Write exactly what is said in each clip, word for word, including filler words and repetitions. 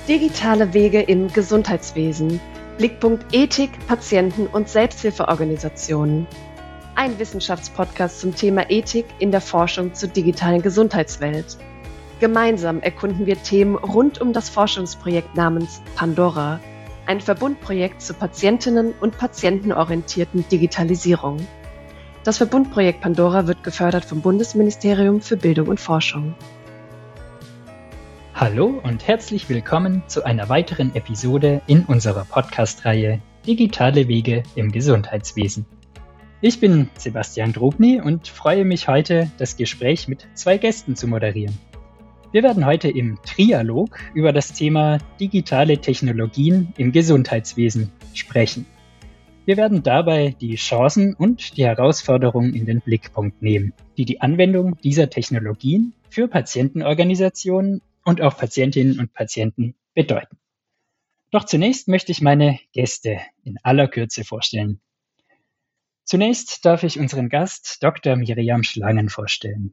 Digitale Wege im Gesundheitswesen. Blickpunkt Ethik, Patienten- und Selbsthilfeorganisationen. Ein Wissenschaftspodcast zum Thema Ethik in der Forschung zur digitalen Gesundheitswelt. Gemeinsam erkunden wir Themen rund um das Forschungsprojekt namens Pandora, ein Verbundprojekt zur patientinnen- und patientenorientierten Digitalisierung. Das Verbundprojekt Pandora wird gefördert vom Bundesministerium für Bildung und Forschung. Hallo und herzlich willkommen zu einer weiteren Episode in unserer Podcast-Reihe Digitale Wege im Gesundheitswesen. Ich bin Sebastian Drobny und freue mich heute, das Gespräch mit zwei Gästen zu moderieren. Wir werden heute im Trialog über das Thema digitale Technologien im Gesundheitswesen sprechen. Wir werden dabei die Chancen und die Herausforderungen in den Blickpunkt nehmen, die die Anwendung dieser Technologien für Patientenorganisationen und auch Patientinnen und Patienten bedeuten. Doch zunächst möchte ich meine Gäste in aller Kürze vorstellen. Zunächst darf ich unseren Gast Doktor Miriam Schlangen vorstellen.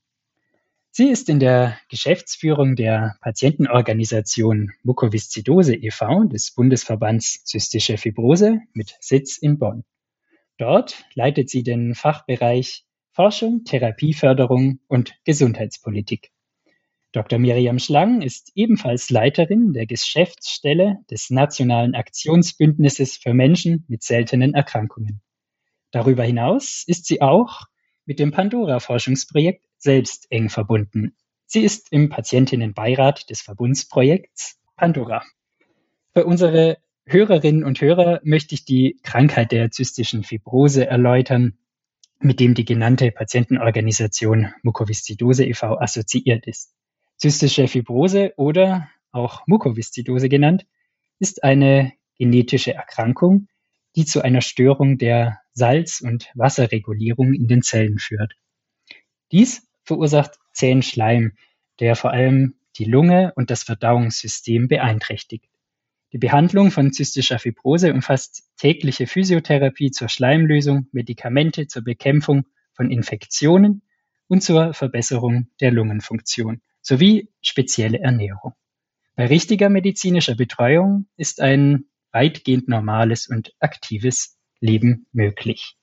Sie ist in der Geschäftsführung der Patientenorganisation Mukoviszidose e V des Bundesverbands Zystische Fibrose mit Sitz in Bonn. Dort leitet sie den Fachbereich Forschung, Therapieförderung und Gesundheitspolitik. Doktor Miriam Schlangen ist ebenfalls Leiterin der Geschäftsstelle des Nationalen Aktionsbündnisses für Menschen mit seltenen Erkrankungen. Darüber hinaus ist sie auch mit dem Pandora-Forschungsprojekt selbst eng verbunden. Sie ist im Patientinnenbeirat des Verbundsprojekts Pandora. Für unsere Hörerinnen und Hörer möchte ich die Krankheit der zystischen Fibrose erläutern, mit dem die genannte Patientenorganisation Mukoviszidose e V assoziiert ist. Zystische Fibrose oder auch Mukoviszidose genannt, ist eine genetische Erkrankung, die zu einer Störung der Salz- und Wasserregulierung in den Zellen führt. Dies verursacht zähen Schleim, der vor allem die Lunge und das Verdauungssystem beeinträchtigt. Die Behandlung von zystischer Fibrose umfasst tägliche Physiotherapie zur Schleimlösung, Medikamente zur Bekämpfung von Infektionen und zur Verbesserung der Lungenfunktion sowie spezielle Ernährung. Bei richtiger medizinischer Betreuung ist ein weitgehend normales und aktives Leben möglich.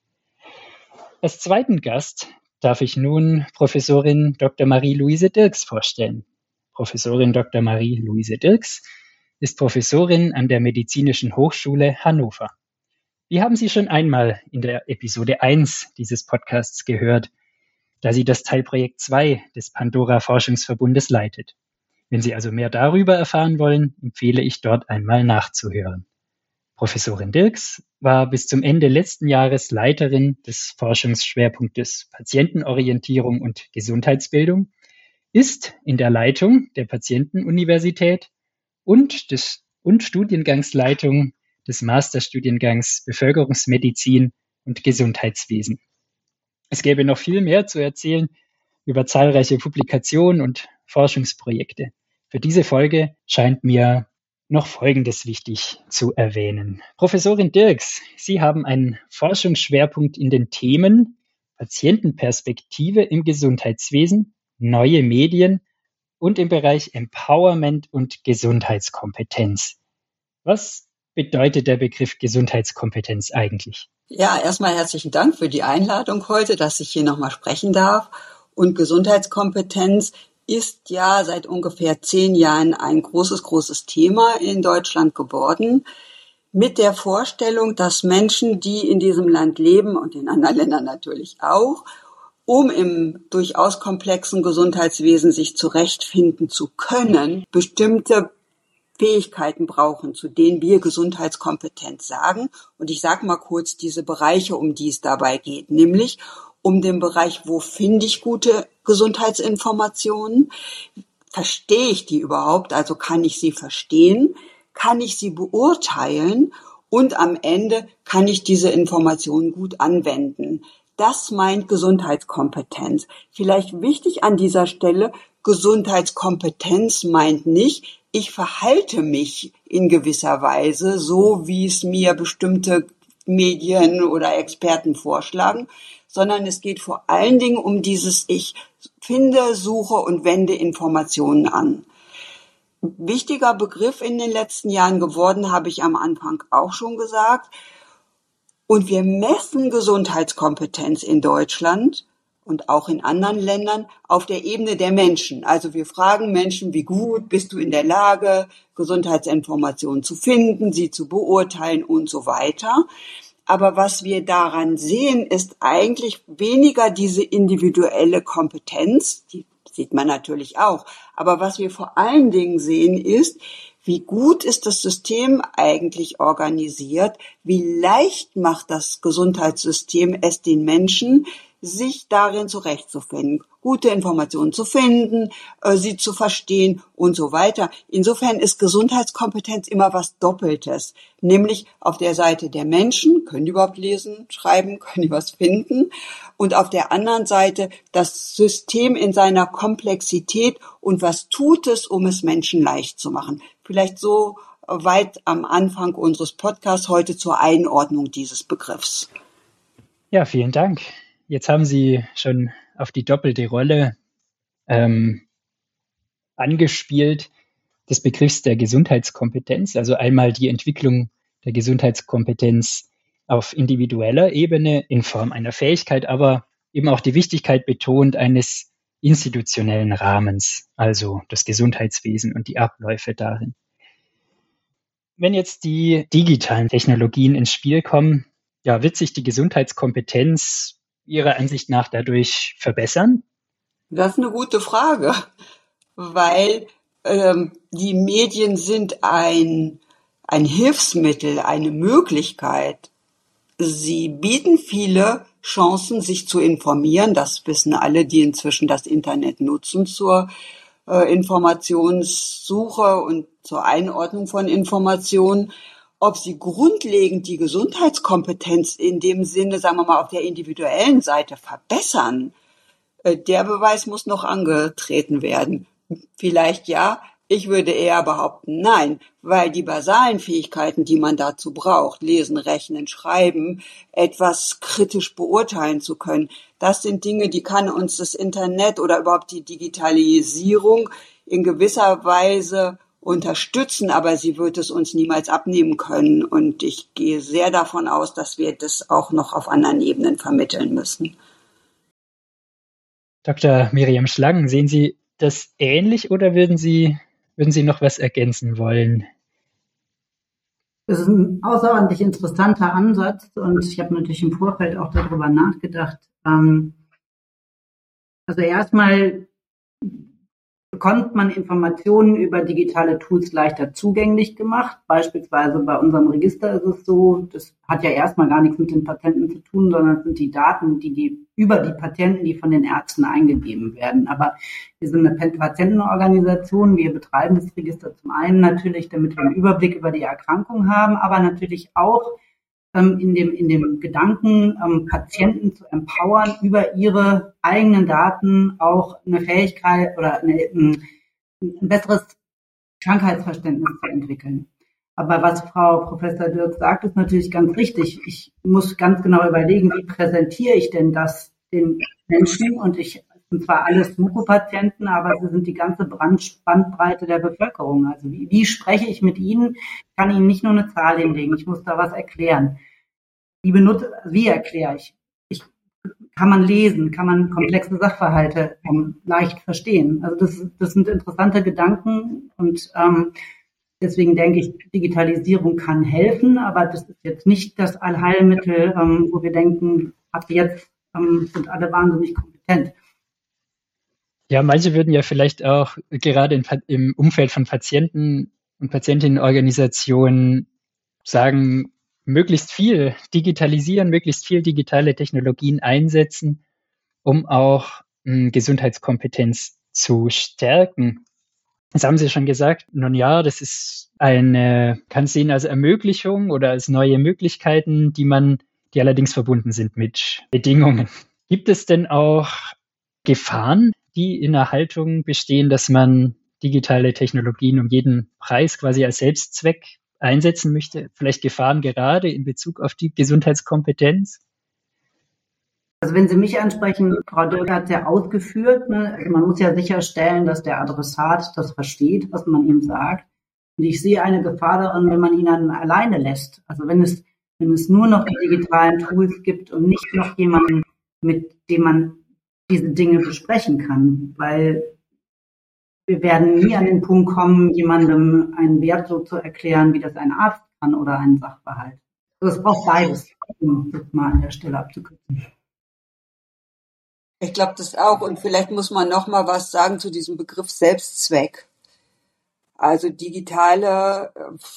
Als zweiten Gast darf ich nun Professorin Doktor Marie-Louise Dirks vorstellen. Professorin Doktor Marie-Louise Dirks ist Professorin an der Medizinischen Hochschule Hannover. Wir haben sie schon einmal in der Episode eins dieses Podcasts gehört, da sie das Teilprojekt zwei des Pandora-Forschungsverbundes leitet. Wenn Sie also mehr darüber erfahren wollen, empfehle ich dort einmal nachzuhören. Professorin Dirks war bis zum Ende letzten Jahres Leiterin des Forschungsschwerpunktes Patientenorientierung und Gesundheitsbildung, ist in der Leitung der Patientenuniversität und des und Studiengangsleitung des Masterstudiengangs Bevölkerungsmedizin und Gesundheitswesen. Es gäbe noch viel mehr zu erzählen über zahlreiche Publikationen und Forschungsprojekte. Für diese Folge scheint mir noch Folgendes wichtig zu erwähnen. Professorin Dirks, Sie haben einen Forschungsschwerpunkt in den Themen Patientenperspektive im Gesundheitswesen, neue Medien und im Bereich Empowerment und Gesundheitskompetenz. Was bedeutet der Begriff Gesundheitskompetenz eigentlich? Ja, erstmal herzlichen Dank für die Einladung heute, dass ich hier nochmal sprechen darf. Und Gesundheitskompetenz ist ja seit ungefähr zehn Jahren ein großes, großes Thema in Deutschland geworden. Mit der Vorstellung, dass Menschen, die in diesem Land leben und in anderen Ländern natürlich auch, um im durchaus komplexen Gesundheitswesen sich zurechtfinden zu können, bestimmte Fähigkeiten brauchen, zu denen wir Gesundheitskompetenz sagen. Und ich sage mal kurz diese Bereiche, um die es dabei geht, nämlich um den Bereich, wo finde ich gute Gesundheitsinformationen? Verstehe ich die überhaupt? Also kann ich sie verstehen? Kann ich sie beurteilen? Und am Ende kann ich diese Informationen gut anwenden. Das meint Gesundheitskompetenz. Vielleicht wichtig an dieser Stelle, Gesundheitskompetenz meint nicht, ich verhalte mich in gewisser Weise, so wie es mir bestimmte Medien oder Experten vorschlagen, sondern es geht vor allen Dingen um dieses, ich finde, suche und wende Informationen an. wichtiger Begriff in den letzten Jahren geworden, habe ich am Anfang auch schon gesagt. Und wir messen Gesundheitskompetenz in Deutschland und auch in anderen Ländern auf der Ebene der Menschen. Also wir fragen Menschen, wie gut bist du in der Lage, Gesundheitsinformationen zu finden, sie zu beurteilen und so weiter. Aber was wir daran sehen, ist eigentlich weniger diese individuelle Kompetenz, die sieht man natürlich auch. Aber was wir vor allen Dingen sehen, ist, wie gut ist das System eigentlich organisiert? Wie leicht macht das Gesundheitssystem es den Menschen, sich darin zurechtzufinden, gute Informationen zu finden, äh, sie zu verstehen und so weiter. Insofern ist Gesundheitskompetenz immer was Doppeltes, nämlich auf der Seite der Menschen, können die überhaupt lesen, schreiben, können die was finden, und auf der anderen Seite das System in seiner Komplexität und was tut es, um es Menschen leicht zu machen. Vielleicht so weit am Anfang unseres Podcasts heute zur Einordnung dieses Begriffs. Ja, vielen Dank. Jetzt haben Sie schon auf die doppelte Rolle ähm, angespielt des Begriffs der Gesundheitskompetenz, also einmal die Entwicklung der Gesundheitskompetenz auf individueller Ebene in Form einer Fähigkeit, aber eben auch die Wichtigkeit betont eines institutionellen Rahmens, also das Gesundheitswesen und die Abläufe darin. Wenn jetzt die digitalen Technologien ins Spiel kommen, ja, wird sich die Gesundheitskompetenz Ihrer Ansicht nach dadurch verbessern? Das ist eine gute Frage, weil ähm, die Medien sind ein, ein Hilfsmittel, eine Möglichkeit. Sie bieten viele Chancen, sich zu informieren. Das wissen alle, die inzwischen das Internet nutzen zur äh, Informationssuche und zur Einordnung von Informationen. Ob sie grundlegend die Gesundheitskompetenz in dem Sinne, sagen wir mal, auf der individuellen Seite verbessern, der Beweis muss noch angetreten werden. Vielleicht ja, ich würde eher behaupten, nein, weil die basalen Fähigkeiten, die man dazu braucht, lesen, rechnen, schreiben, etwas kritisch beurteilen zu können, das sind Dinge, die kann uns das Internet oder überhaupt die Digitalisierung in gewisser Weise unterstützen, aber sie wird es uns niemals abnehmen können. Und ich gehe sehr davon aus, dass wir das auch noch auf anderen Ebenen vermitteln müssen. Doktor Miriam Schlangen, sehen Sie das ähnlich oder würden Sie, würden Sie noch was ergänzen wollen? Das ist ein außerordentlich interessanter Ansatz und ich habe natürlich im Vorfeld auch darüber nachgedacht. Also erstmal bekommt man Informationen über digitale Tools leichter zugänglich gemacht. Beispielsweise bei unserem Register ist es so, das hat ja erstmal gar nichts mit den Patienten zu tun, sondern es sind die Daten, die, die über die Patienten, die von den Ärzten eingegeben werden. Aber wir sind eine Patientenorganisation, wir betreiben das Register zum einen natürlich, damit wir einen Überblick über die Erkrankung haben, aber natürlich auch ähm, in dem, in dem Gedanken, ähm, Patienten zu empowern, über ihre eigenen Daten auch eine Fähigkeit oder eine, ein, ein besseres Krankheitsverständnis zu entwickeln. Aber was Frau Professor Dirks sagt, ist natürlich ganz richtig. Ich muss ganz genau überlegen, wie präsentiere ich denn das den Menschen? Und ich sind zwar alles Muko-Patienten, aber sie sind die ganze Bandbreite der Bevölkerung. Also wie, wie spreche ich mit ihnen? Ich kann ihnen nicht nur eine Zahl hinlegen, ich muss da was erklären. Wie benutze, wie erkläre ich? ich? Kann man lesen? Kann man komplexe Sachverhalte ähm, leicht verstehen? Also das, das sind interessante Gedanken und ähm, deswegen denke ich, Digitalisierung kann helfen, aber das ist jetzt nicht das Allheilmittel, ähm, wo wir denken, ab jetzt ähm, sind alle wahnsinnig kompetent. Ja, manche würden ja vielleicht auch gerade in, im Umfeld von Patienten und Patientinnenorganisationen sagen, möglichst viel digitalisieren, möglichst viel digitale Technologien einsetzen, um auch mh, Gesundheitskompetenz zu stärken. Das haben Sie schon gesagt. Nun ja, das ist eine, kann sehen als Ermöglichung oder als neue Möglichkeiten, die man, die allerdings verbunden sind mit Bedingungen. Gibt es denn auch Gefahren, die in der Haltung bestehen, dass man digitale Technologien um jeden Preis quasi als Selbstzweck einsetzen möchte? Vielleicht Gefahren gerade in Bezug auf die Gesundheitskompetenz? Also wenn Sie mich ansprechen, Frau Dürr hat es ja ausgeführt, ne? Also man muss ja sicherstellen, dass der Adressat das versteht, was man ihm sagt. Und ich sehe eine Gefahr darin, wenn man ihn dann alleine lässt. Also wenn es, wenn es nur noch die digitalen Tools gibt und nicht noch jemanden, mit dem man diese Dinge besprechen kann, weil wir werden nie an den Punkt kommen, jemandem einen Wert so zu erklären, wie das ein Arzt kann oder ein Sachverhalt. Also es braucht beides, um das mal an der Stelle abzukürzen. Ich glaube das auch. Und vielleicht muss man noch mal was sagen zu diesem Begriff Selbstzweck. Also digitale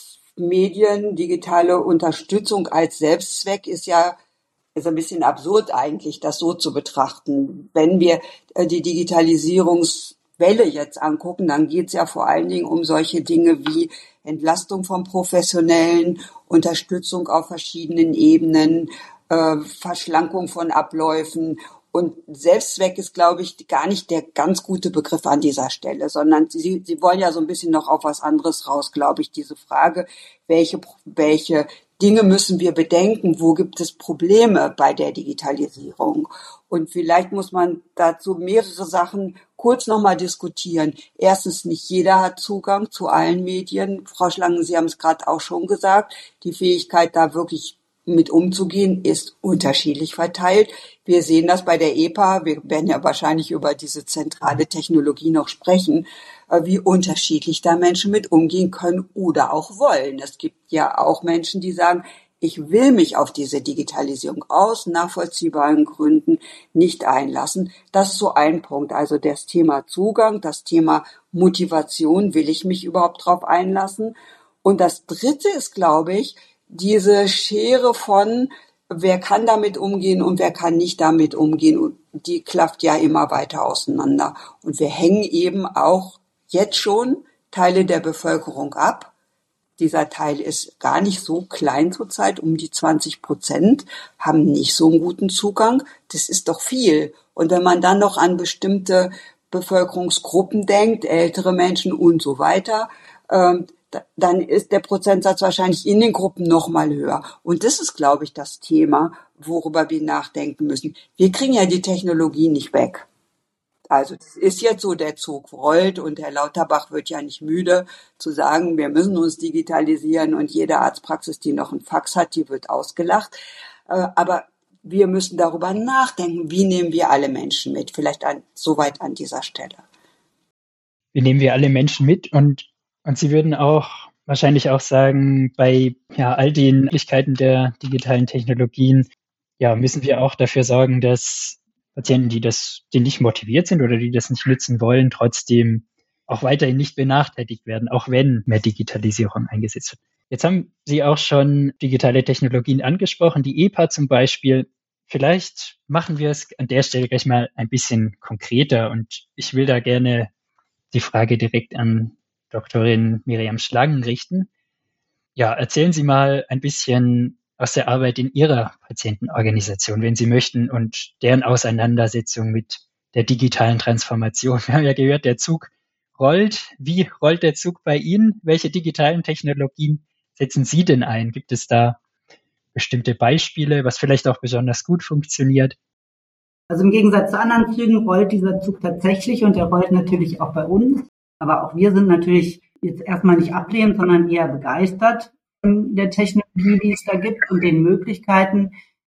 Medien, digitale Unterstützung als Selbstzweck ist ja ist ein bisschen absurd eigentlich, das so zu betrachten. Wenn wir die Digitalisierungswelle jetzt angucken, dann geht es ja vor allen Dingen um solche Dinge wie Entlastung vom Professionellen, Unterstützung auf verschiedenen Ebenen, äh, Verschlankung von Abläufen. Und Selbstzweck ist, glaube ich, gar nicht der ganz gute Begriff an dieser Stelle, sondern Sie, Sie wollen ja so ein bisschen noch auf was anderes raus, glaube ich, diese Frage, welche, welche Dinge müssen wir bedenken, wo gibt es Probleme bei der Digitalisierung? Und vielleicht muss man dazu mehrere Sachen kurz nochmal diskutieren. Erstens, nicht jeder hat Zugang zu allen Medien. Frau Schlangen, Sie haben es gerade auch schon gesagt, die Fähigkeit, da wirklich mit umzugehen, ist unterschiedlich verteilt. Wir sehen das bei der E P A, wir werden ja wahrscheinlich über diese zentrale Technologie noch sprechen, wie unterschiedlich da Menschen mit umgehen können oder auch wollen. Es gibt ja auch Menschen, die sagen, ich will mich auf diese Digitalisierung aus nachvollziehbaren Gründen nicht einlassen. Das ist so ein Punkt, also das Thema Zugang, das Thema Motivation, will ich mich überhaupt drauf einlassen? Und das Dritte ist, glaube ich, diese Schere von, wer kann damit umgehen und wer kann nicht damit umgehen, die klafft ja immer weiter auseinander. Und wir hängen eben auch jetzt schon Teile der Bevölkerung ab. Dieser Teil ist gar nicht so klein zurzeit, um die zwanzig Prozent haben nicht so einen guten Zugang. Das ist doch viel. Und wenn man dann noch an bestimmte Bevölkerungsgruppen denkt, ältere Menschen und so weiter, ähm, dann ist der Prozentsatz wahrscheinlich in den Gruppen noch mal höher. Und das ist, glaube ich, das Thema, worüber wir nachdenken müssen. Wir kriegen ja die Technologie nicht weg. Also es ist jetzt so, der Zug rollt und Herr Lauterbach wird ja nicht müde zu sagen, wir müssen uns digitalisieren und jede Arztpraxis, die noch einen Fax hat, die wird ausgelacht. Aber wir müssen darüber nachdenken, wie nehmen wir alle Menschen mit. Vielleicht an, soweit an dieser Stelle. Wie nehmen wir alle Menschen mit? Und Und Sie würden auch wahrscheinlich auch sagen, bei ja, all den Möglichkeiten der digitalen Technologien, ja, müssen wir auch dafür sorgen, dass Patienten, die das, die nicht motiviert sind oder die das nicht nutzen wollen, trotzdem auch weiterhin nicht benachteiligt werden, auch wenn mehr Digitalisierung eingesetzt wird. Jetzt haben Sie auch schon digitale Technologien angesprochen, die E P A zum Beispiel. Vielleicht machen wir es an der Stelle gleich mal ein bisschen konkreter und ich will da gerne die Frage direkt an Doktorin Miriam Schlangen richten. Ja, erzählen Sie mal ein bisschen aus der Arbeit in Ihrer Patientenorganisation, wenn Sie möchten, und deren Auseinandersetzung mit der digitalen Transformation. Wir haben ja gehört, der Zug rollt. Wie rollt der Zug bei Ihnen? Welche digitalen Technologien setzen Sie denn ein? Gibt es da bestimmte Beispiele, was vielleicht auch besonders gut funktioniert? Also im Gegensatz zu anderen Zügen rollt dieser Zug tatsächlich und der rollt natürlich auch bei uns. Aber auch wir sind natürlich jetzt erstmal nicht ablehnend, sondern eher begeistert von der Technologie, die es da gibt und den Möglichkeiten.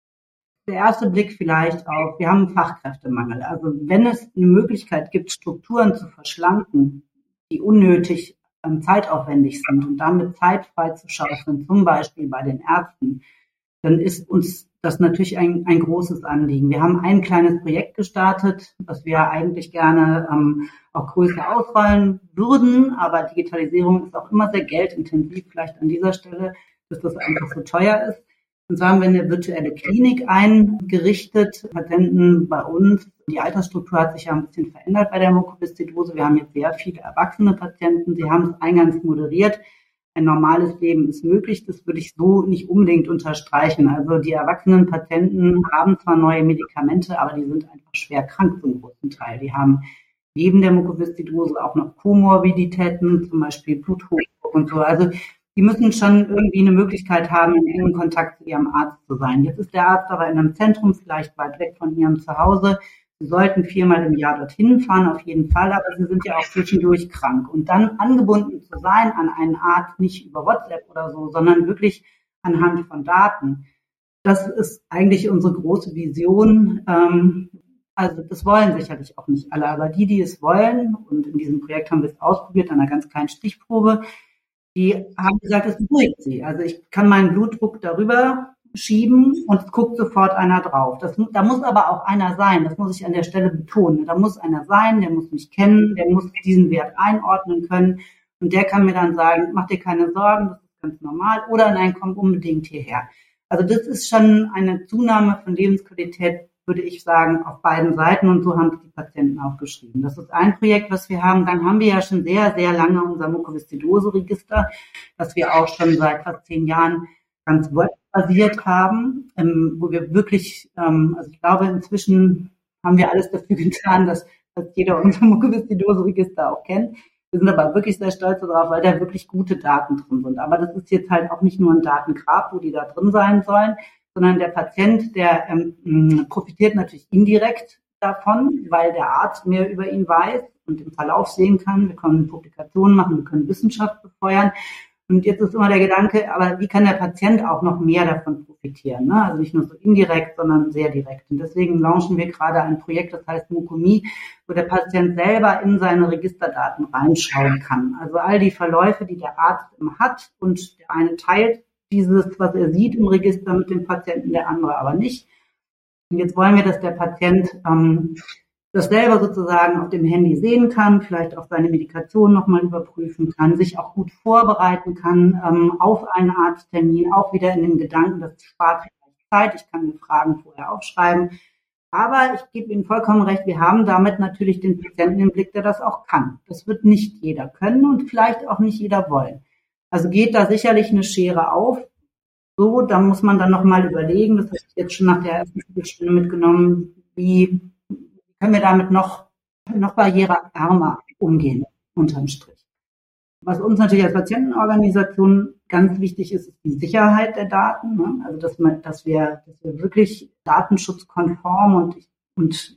Der erste Blick vielleicht auf, wir haben einen Fachkräftemangel. Also wenn es eine Möglichkeit gibt, Strukturen zu verschlanken, die unnötig ähm, zeitaufwendig sind und damit Zeit freizuschaufeln, zum Beispiel bei den Ärzten, dann ist uns das natürlich ein, ein großes Anliegen. Wir haben ein kleines Projekt gestartet, was wir eigentlich gerne ähm, auch größer ausrollen würden, aber Digitalisierung ist auch immer sehr geldintensiv, vielleicht an dieser Stelle, dass das einfach so teuer ist. Und so haben wir eine virtuelle Klinik eingerichtet, Patienten bei uns. Die Altersstruktur hat sich ja ein bisschen verändert bei der Mukoviszidose. Wir haben jetzt sehr viele erwachsene Patienten. Sie haben es eingangs moderiert. Ein normales Leben ist möglich. Das würde ich so nicht unbedingt unterstreichen. Also die erwachsenen Patienten haben zwar neue Medikamente, aber die sind einfach schwer krank zum großen Teil. Die haben neben der Mukoviszidose auch noch Komorbiditäten, zum Beispiel Bluthochdruck und so. Also die müssen schon irgendwie eine Möglichkeit haben, in engem Kontakt zu ihrem Arzt zu sein. Jetzt ist der Arzt aber in einem Zentrum, vielleicht weit weg von ihrem Zuhause. Sie sollten viermal im Jahr dorthin fahren, auf jeden Fall, aber sie sind ja auch zwischendurch krank. Und dann angebunden zu sein an einen Arzt, nicht über WhatsApp oder so, sondern wirklich anhand von Daten. Das ist eigentlich unsere große Vision. Ähm, also das wollen sicherlich auch nicht alle, aber die, die es wollen, und in diesem Projekt haben wir es ausprobiert an einer ganz kleinen Stichprobe, die haben gesagt, es beruhigt sie. Also ich kann meinen Blutdruck darüber schieben und es guckt sofort einer drauf. Das, da muss aber auch einer sein, das muss ich an der Stelle betonen. Da muss einer sein, der muss mich kennen, der muss diesen Wert einordnen können und der kann mir dann sagen, mach dir keine Sorgen, das ist ganz normal oder nein, komm unbedingt hierher. Also das ist schon eine Zunahme von Lebensqualität, würde ich sagen, auf beiden Seiten und so haben die Patienten auch geschrieben. Das ist ein Projekt, was wir haben. Dann haben wir ja schon sehr, sehr lange unser Mukoviszidose-Register, das wir auch schon seit fast zehn Jahren ganz webbasiert haben, ähm, wo wir wirklich, ähm, also ich glaube, inzwischen haben wir alles dafür getan, dass, dass jeder unser Mukoviszidose-Register auch kennt. Wir sind aber wirklich sehr stolz darauf, weil da wirklich gute Daten drin sind. Aber das ist jetzt halt auch nicht nur ein Datengrab, wo die da drin sein sollen, sondern der Patient, der ähm, profitiert natürlich indirekt davon, weil der Arzt mehr über ihn weiß und im Verlauf sehen kann. Wir können Publikationen machen, wir können Wissenschaft befeuern. Und jetzt ist immer der Gedanke, aber wie kann der Patient auch noch mehr davon profitieren? Ne? Also nicht nur so indirekt, sondern sehr direkt. Und deswegen launchen wir gerade ein Projekt, das heißt Mukomi, wo der Patient selber in seine Registerdaten reinschauen kann. Also all die Verläufe, die der Arzt immer hat und der eine teilt dieses, was er sieht im Register mit dem Patienten, der andere aber nicht. Und jetzt wollen wir, dass der Patient ähm, das selber sozusagen auf dem Handy sehen kann, vielleicht auch seine Medikation nochmal überprüfen kann, sich auch gut vorbereiten kann ähm, auf einen Arzttermin, auch wieder in den Gedanken, das spart vielleicht Zeit, ich kann mir Fragen vorher aufschreiben. Aber ich gebe Ihnen vollkommen recht, wir haben damit natürlich den Patienten im Blick, der das auch kann. Das wird nicht jeder können und vielleicht auch nicht jeder wollen. Also geht da sicherlich eine Schere auf. So, da muss man dann nochmal überlegen, das habe ich jetzt schon nach der ersten Viertelstunde mitgenommen, wie können wir damit noch, noch barriereärmer umgehen, unterm Strich. Was uns natürlich als Patientenorganisation ganz wichtig ist, ist die Sicherheit der Daten. Ne? Also, dass, man, dass, wir, dass wir wirklich datenschutzkonform und, und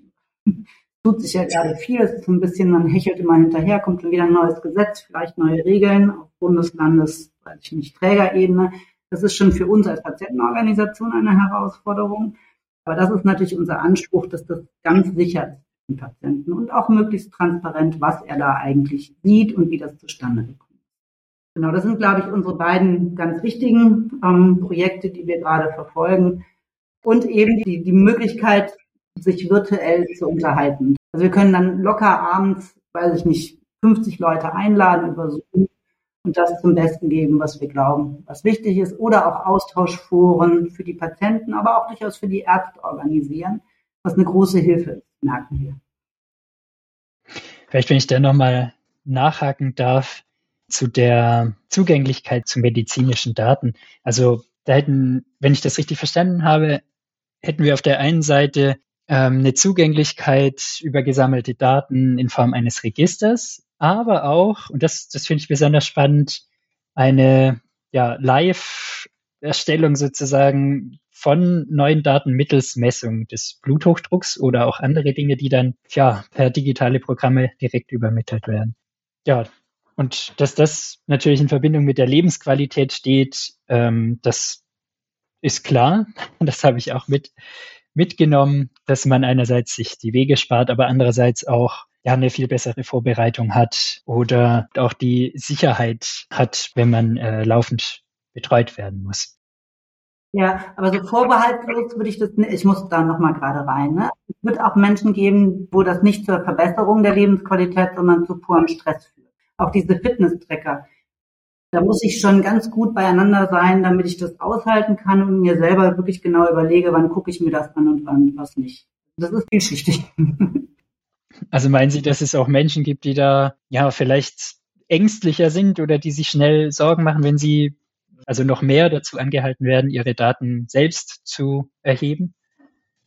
tut sich ja gerade viel. Es ist so ein bisschen, man hechelt immer hinterher, kommt dann wieder ein neues Gesetz, vielleicht neue Regeln auf Bundeslandes, weiß ich nicht, Trägerebene. Das ist schon für uns als Patientenorganisation eine Herausforderung. Aber das ist natürlich unser Anspruch, dass das ganz sicher ist für den Patienten und auch möglichst transparent, was er da eigentlich sieht und wie das zustande kommt. Genau, das sind, glaube ich, unsere beiden ganz wichtigen ähm, Projekte, die wir gerade verfolgen. Und eben die, die Möglichkeit, sich virtuell zu unterhalten. Also wir können dann locker abends, weiß ich nicht, fünfzig Leute einladen über Zoom und das zum Besten geben, was wir glauben, was wichtig ist. Oder auch Austauschforen für die Patienten, aber auch durchaus für die Ärzte organisieren, was eine große Hilfe ist, merken wir. Vielleicht, wenn ich da nochmal nachhaken darf zu der Zugänglichkeit zu medizinischen Daten. Also da hätten, wenn ich das richtig verstanden habe, hätten wir auf der einen Seite ähm, eine Zugänglichkeit über gesammelte Daten in Form eines Registers, aber auch, und das, das finde ich besonders spannend, eine ja, Live-Erstellung sozusagen von neuen Daten mittels Messung des Bluthochdrucks oder auch andere Dinge, die dann ja per digitale Programme direkt übermittelt werden. Ja, und dass das natürlich in Verbindung mit der Lebensqualität steht, ähm, das ist klar. Das habe ich auch mit mitgenommen, dass man einerseits sich die Wege spart, aber andererseits auch ja eine viel bessere Vorbereitung hat oder auch die Sicherheit hat, wenn man äh, laufend betreut werden muss. Ja, aber so vorbehaltlos würde ich das nicht, ich muss da nochmal gerade rein. Ne? Es wird auch Menschen geben, wo das nicht zur Verbesserung der Lebensqualität, sondern zu purem Stress führt. Auch diese Fitness-Tracker. Da muss ich schon ganz gut beieinander sein, damit ich das aushalten kann und mir selber wirklich genau überlege, wann gucke ich mir das an und wann was nicht. Das ist vielschichtig. Also meinen Sie, dass es auch Menschen gibt, die da ja vielleicht ängstlicher sind oder die sich schnell Sorgen machen, wenn sie also noch mehr dazu angehalten werden, ihre Daten selbst zu erheben?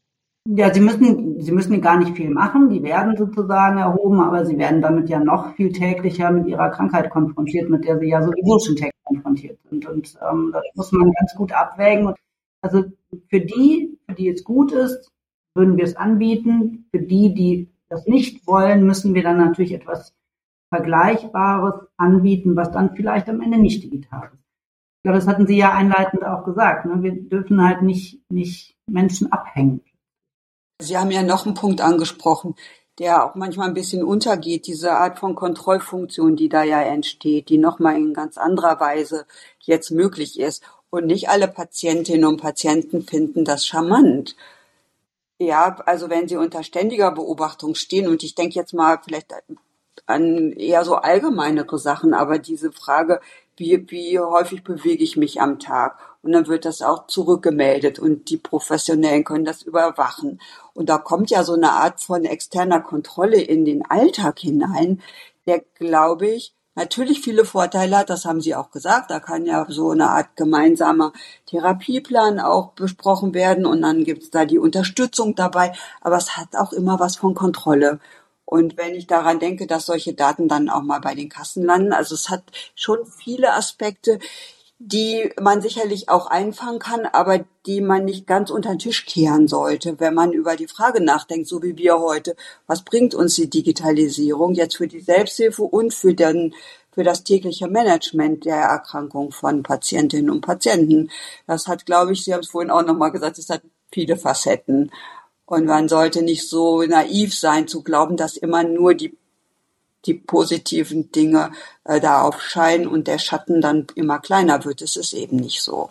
Ja, sie müssen, sie müssen gar nicht viel machen. Die werden sozusagen erhoben, aber sie werden damit ja noch viel täglicher mit ihrer Krankheit konfrontiert, mit der sie ja sowieso schon täglich konfrontiert sind. Und ähm, das muss man ganz gut abwägen. Und also für die, für die es gut ist, würden wir es anbieten. Für die, die das nicht wollen, müssen wir dann natürlich etwas Vergleichbares anbieten, was dann vielleicht am Ende nicht digital ist. Ich glaube, das hatten Sie ja einleitend auch gesagt. Ne? Wir dürfen halt nicht, nicht Menschen abhängen. Sie haben ja noch einen Punkt angesprochen, der auch manchmal ein bisschen untergeht, diese Art von Kontrollfunktion, die da ja entsteht, die nochmal in ganz anderer Weise jetzt möglich ist. Und nicht alle Patientinnen und Patienten finden das charmant. Ja, also wenn sie unter ständiger Beobachtung stehen, und ich denke jetzt mal vielleicht an eher so allgemeinere Sachen, aber diese Frage, wie, wie häufig bewege ich mich am Tag? Und dann wird das auch zurückgemeldet und die Professionellen können das überwachen. Und da kommt ja so eine Art von externer Kontrolle in den Alltag hinein, der, glaube ich, natürlich viele Vorteile hat, das haben Sie auch gesagt. Da kann ja so eine Art gemeinsamer Therapieplan auch besprochen werden und dann gibt es da die Unterstützung dabei. Aber es hat auch immer was von Kontrolle. Und wenn ich daran denke, dass solche Daten dann auch mal bei den Kassen landen, also es hat schon viele Aspekte, die man sicherlich auch einfangen kann, aber die man nicht ganz unter den Tisch kehren sollte, wenn man über die Frage nachdenkt, so wie wir heute, was bringt uns die Digitalisierung jetzt für die Selbsthilfe und für den, für das tägliche Management der Erkrankung von Patientinnen und Patienten. Das hat, glaube ich, Sie haben es vorhin auch nochmal gesagt, es hat viele Facetten. Und man sollte nicht so naiv sein, zu glauben, dass immer nur die die positiven Dinge äh, da aufscheinen und der Schatten dann immer kleiner wird. Es ist eben nicht so.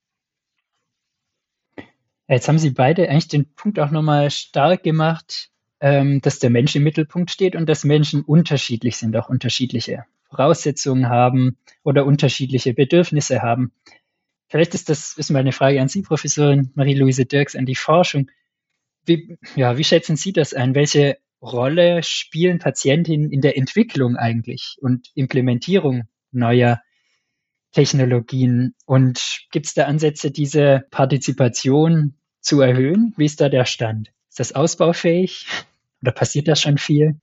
Jetzt haben Sie beide eigentlich den Punkt auch nochmal stark gemacht, ähm, dass der Mensch im Mittelpunkt steht und dass Menschen unterschiedlich sind, auch unterschiedliche Voraussetzungen haben oder unterschiedliche Bedürfnisse haben. Vielleicht ist das ist mal eine Frage an Sie, Professorin Marie-Louise Dirks, an die Forschung. Wie, ja, wie schätzen Sie das ein? Welche Rolle spielen Patientinnen in der Entwicklung eigentlich und Implementierung neuer Technologien? Und gibt es da Ansätze, diese Partizipation zu erhöhen? Wie ist da der Stand? Ist das ausbaufähig oder passiert da schon viel?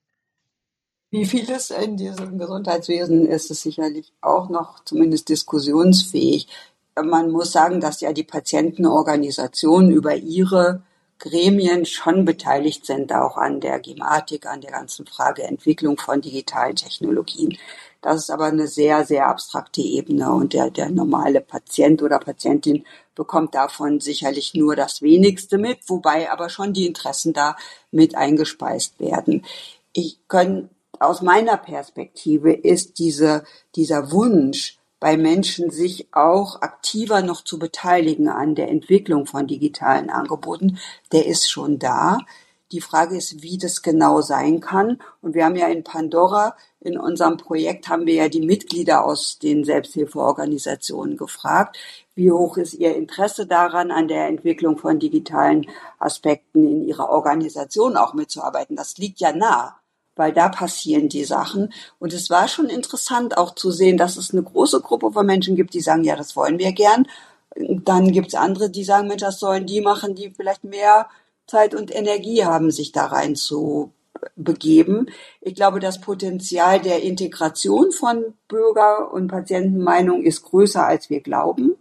Wie vieles in diesem Gesundheitswesen ist es sicherlich auch noch zumindest diskussionsfähig. Man muss sagen, dass ja die Patientenorganisationen über ihre Gremien schon beteiligt sind, auch an der Gematik, an der ganzen Frage Entwicklung von digitalen Technologien. Das ist aber eine sehr, sehr abstrakte Ebene und der, der normale Patient oder Patientin bekommt davon sicherlich nur das Wenigste mit, wobei aber schon die Interessen da mit eingespeist werden. Ich kann, aus meiner Perspektive ist diese, dieser Wunsch, bei Menschen sich auch aktiver noch zu beteiligen an der Entwicklung von digitalen Angeboten, der ist schon da. Die Frage ist, wie das genau sein kann. Und wir haben ja in Pandora, in unserem Projekt, haben wir ja die Mitglieder aus den Selbsthilfeorganisationen gefragt, wie hoch ist ihr Interesse daran, an der Entwicklung von digitalen Aspekten in ihrer Organisation auch mitzuarbeiten. Das liegt ja nah, weil da passieren die Sachen. Und es war schon interessant auch zu sehen, dass es eine große Gruppe von Menschen gibt, die sagen, ja, das wollen wir gern. Dann gibt es andere, die sagen, Mensch, das sollen die machen, die vielleicht mehr Zeit und Energie haben, sich da rein zu begeben. Ich glaube, das Potenzial der Integration von Bürger- und Patientenmeinung ist größer, als wir glauben.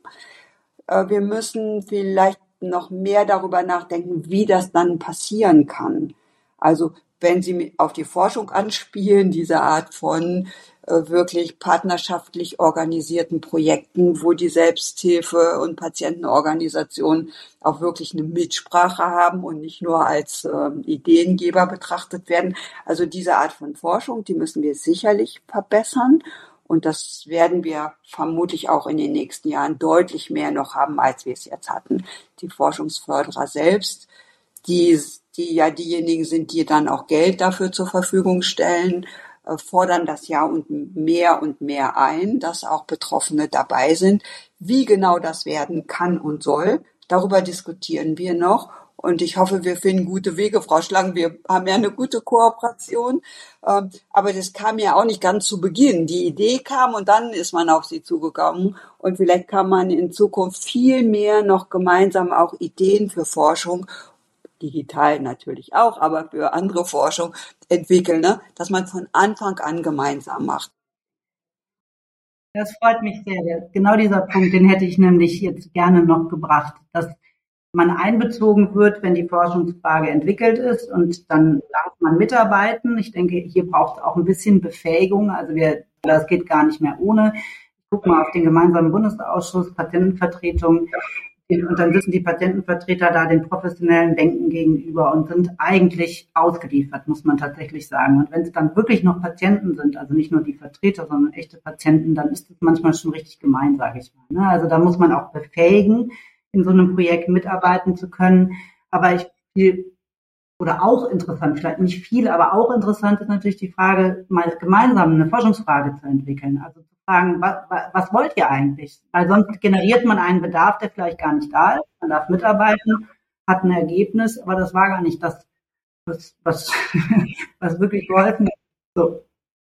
Wir müssen vielleicht noch mehr darüber nachdenken, wie das dann passieren kann. Also wenn Sie auf die Forschung anspielen, diese Art von äh, wirklich partnerschaftlich organisierten Projekten, wo die Selbsthilfe- und Patientenorganisationen auch wirklich eine Mitsprache haben und nicht nur als äh, Ideengeber betrachtet werden. Also diese Art von Forschung, die müssen wir sicherlich verbessern. Und das werden wir vermutlich auch in den nächsten Jahren deutlich mehr noch haben, als wir es jetzt hatten. Die Forschungsförderer selbst, die die ja diejenigen sind, die dann auch Geld dafür zur Verfügung stellen, äh, fordern das ja und mehr und mehr ein, dass auch Betroffene dabei sind. Wie genau das werden kann und soll, darüber diskutieren wir noch. Und ich hoffe, wir finden gute Wege, Frau Schlang. Wir haben ja eine gute Kooperation. Ähm, aber das kam ja auch nicht ganz zu Beginn. Die Idee kam und dann ist man auf sie zugekommen. Und vielleicht kann man in Zukunft viel mehr noch gemeinsam auch Ideen für Forschung digital natürlich auch, aber für andere Forschung entwickeln, ne? Dass man von Anfang an gemeinsam macht. Das freut mich sehr. Genau dieser Punkt, den hätte ich nämlich jetzt gerne noch gebracht, dass man einbezogen wird, wenn die Forschungsfrage entwickelt ist und dann darf man mitarbeiten. Ich denke, hier braucht es auch ein bisschen Befähigung. Also wir, das geht gar nicht mehr ohne. Ich gucke mal auf den gemeinsamen Bundesausschuss, Patientenvertretung. Und dann sitzen die Patientenvertreter da den professionellen Denken gegenüber und sind eigentlich ausgeliefert, muss man tatsächlich sagen. Und wenn es dann wirklich noch Patienten sind, also nicht nur die Vertreter, sondern echte Patienten, dann ist es manchmal schon richtig gemein, sage ich mal. Also da muss man auch befähigen, in so einem Projekt mitarbeiten zu können. Aber ich viel oder auch interessant, vielleicht nicht viel, aber auch interessant ist natürlich die Frage, mal gemeinsam eine Forschungsfrage zu entwickeln. Also zu fragen, was, was wollt ihr eigentlich? Weil sonst generiert man einen Bedarf, der vielleicht gar nicht da ist. Man darf mitarbeiten, hat ein Ergebnis, aber das war gar nicht das, was, was, was wirklich geholfen hat. So.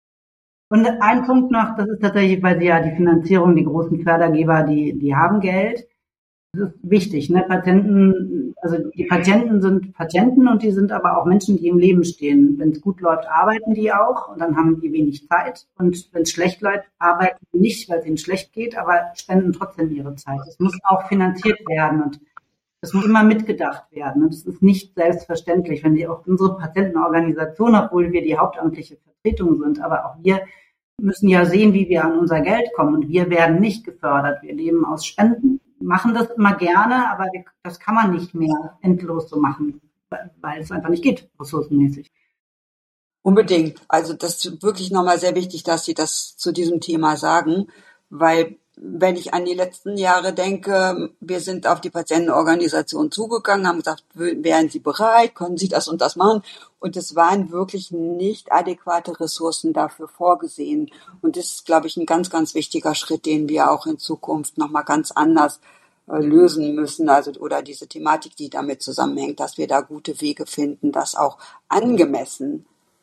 Und ein Punkt noch, das ist tatsächlich, weil Sie ja die Finanzierung, die großen Fördergeber, die, die haben Geld. Das ist wichtig, ne? Patienten, also die Patienten sind Patienten und die sind aber auch Menschen, die im Leben stehen. Wenn es gut läuft, arbeiten die auch und dann haben die wenig Zeit. Und wenn es schlecht läuft, arbeiten die nicht, weil es ihnen schlecht geht, aber spenden trotzdem ihre Zeit. Das muss auch finanziert werden und das muss immer mitgedacht werden. Und das ist nicht selbstverständlich, wenn die auch unsere Patientenorganisation, obwohl wir die hauptamtliche Vertretung sind, aber auch wir müssen ja sehen, wie wir an unser Geld kommen. Und wir werden nicht gefördert. Wir leben aus Spenden. Machen das immer gerne, aber das kann man nicht mehr endlos so machen, weil es einfach nicht geht, ressourcenmäßig. Unbedingt. Also das ist wirklich nochmal sehr wichtig, dass Sie das zu diesem Thema sagen, weil wenn ich an die letzten Jahre denke, wir sind auf die Patientenorganisation zugegangen, haben gesagt, wären Sie bereit, können Sie das und das machen? Und es waren wirklich nicht adäquate Ressourcen dafür vorgesehen. Und das ist, glaube ich, ein ganz, ganz wichtiger Schritt, den wir auch in Zukunft nochmal ganz anders äh, lösen müssen. Also, oder diese Thematik, die damit zusammenhängt, dass wir da gute Wege finden, das auch angemessen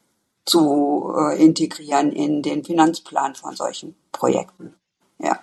zu äh, integrieren in den Finanzplan von solchen Projekten. Ja.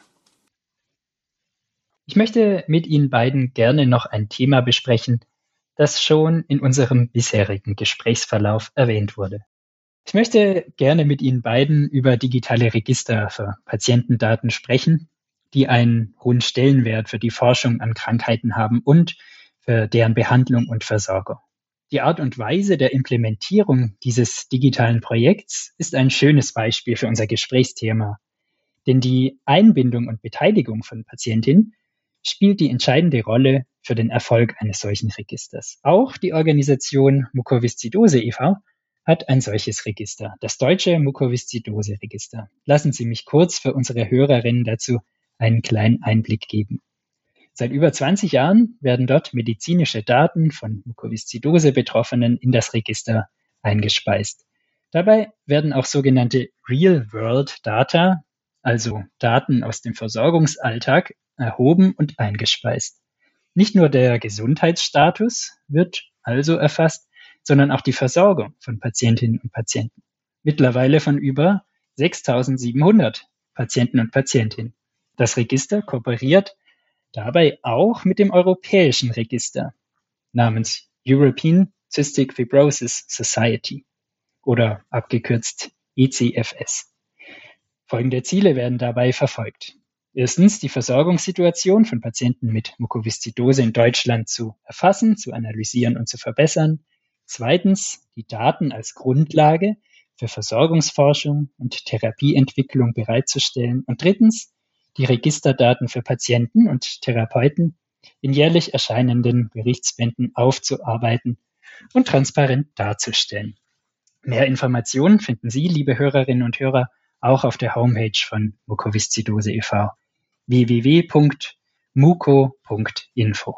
Ich möchte mit Ihnen beiden gerne noch ein Thema besprechen, das schon in unserem bisherigen Gesprächsverlauf erwähnt wurde. Ich möchte gerne mit Ihnen beiden über digitale Register für Patientendaten sprechen, die einen hohen Stellenwert für die Forschung an Krankheiten haben und für deren Behandlung und Versorgung. Die Art und Weise der Implementierung dieses digitalen Projekts ist ein schönes Beispiel für unser Gesprächsthema, denn die Einbindung und Beteiligung von Patientinnen spielt die entscheidende Rolle für den Erfolg eines solchen Registers. Auch die Organisation Mukoviszidose e V hat ein solches Register, das Deutsche Mukoviszidose-Register. Lassen Sie mich kurz für unsere Hörerinnen dazu einen kleinen Einblick geben. Seit über zwanzig Jahren werden dort medizinische Daten von Mukoviszidose-Betroffenen in das Register eingespeist. Dabei werden auch sogenannte Real-World-Data, also Daten aus dem Versorgungsalltag, erhoben und eingespeist. Nicht nur der Gesundheitsstatus wird also erfasst, sondern auch die Versorgung von Patientinnen und Patienten. Mittlerweile von über sechstausendsiebenhundert Patienten und Patientinnen. Das Register kooperiert dabei auch mit dem europäischen Register namens European Cystic Fibrosis Society oder abgekürzt E C F S. Folgende Ziele werden dabei verfolgt. Erstens, die Versorgungssituation von Patienten mit Mukoviszidose in Deutschland zu erfassen, zu analysieren und zu verbessern. Zweitens, die Daten als Grundlage für Versorgungsforschung und Therapieentwicklung bereitzustellen. Und drittens, die Registerdaten für Patienten und Therapeuten in jährlich erscheinenden Berichtsbänden aufzuarbeiten und transparent darzustellen. Mehr Informationen finden Sie, liebe Hörerinnen und Hörer, auch auf der Homepage von Mukoviszidose e V w w w punkt muko punkt info.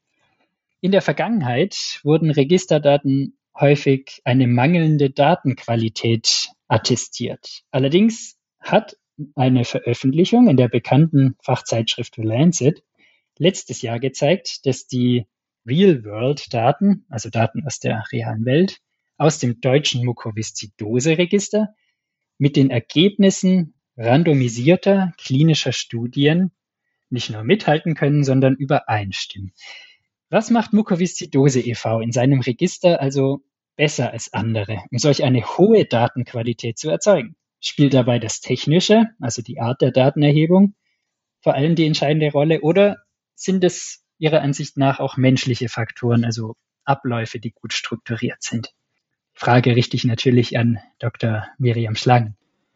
In der Vergangenheit wurden Registerdaten häufig eine mangelnde Datenqualität attestiert. Allerdings hat eine Veröffentlichung in der bekannten Fachzeitschrift The Lancet letztes Jahr gezeigt, dass die Real-World-Daten, also Daten aus der realen Welt, aus dem deutschen Mukoviszidose-Register mit den Ergebnissen randomisierter klinischer Studien nicht nur mithalten können, sondern übereinstimmen. Was macht Mukoviszidose e V in seinem Register also besser als andere, um solch eine hohe Datenqualität zu erzeugen? Spielt dabei das Technische, also die Art der Datenerhebung, vor allem die entscheidende Rolle, oder sind es Ihrer Ansicht nach auch menschliche Faktoren, also Abläufe, die gut strukturiert sind? Die Frage richte ich natürlich an Doktor Miriam Schlangen.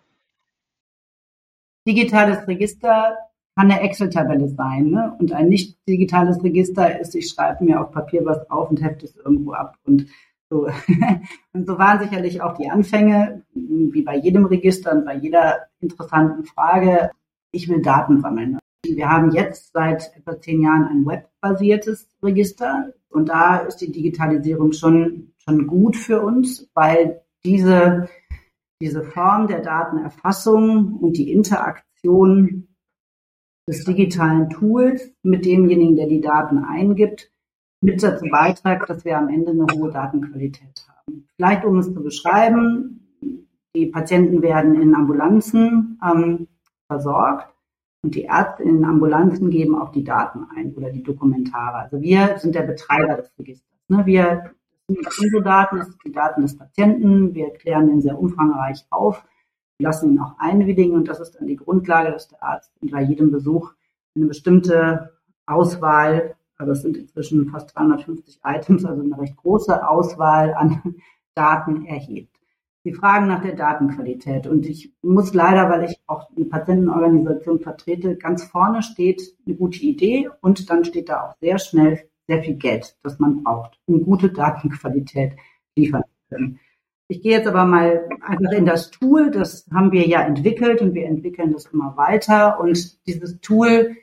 Digitales Register kann eine Excel-Tabelle sein, ne? Und ein nicht digitales Register ist, ich schreibe mir auf Papier was auf und hefte es irgendwo ab. Und so, und so waren sicherlich auch die Anfänge, wie bei jedem Register und bei jeder interessanten Frage. Ich will Daten sammeln. Wir haben jetzt seit etwa zehn Jahren ein webbasiertes Register und da ist die Digitalisierung schon, schon gut für uns, weil diese, diese Form der Datenerfassung und die Interaktion des digitalen Tools mit demjenigen, der die Daten eingibt, mit dazu beiträgt, dass wir am Ende eine hohe Datenqualität haben. Vielleicht, um es zu beschreiben, die Patienten werden in Ambulanzen ähm, versorgt. Und die Ärzte in den Ambulanzen geben auch die Daten ein oder die Dokumentare. Also wir sind der Betreiber des Registers. Wir sind nicht unsere Daten, das sind die Daten des Patienten. Wir klären den sehr umfangreich auf, wir lassen ihn auch einwilligen und das ist dann die Grundlage, dass der Arzt bei jedem Besuch eine bestimmte Auswahl, also es sind inzwischen fast dreihundertfünfzig Items, also eine recht große Auswahl an Daten erhebt. Sie fragen nach der Datenqualität und ich muss leider, weil ich auch eine Patientenorganisation vertrete, ganz vorne steht eine gute Idee und dann steht da auch sehr schnell sehr viel Geld, das man braucht, um gute Datenqualität liefern zu können. Ich gehe jetzt aber mal einfach in das Tool, das haben wir ja entwickelt und wir entwickeln das immer weiter und dieses Tool,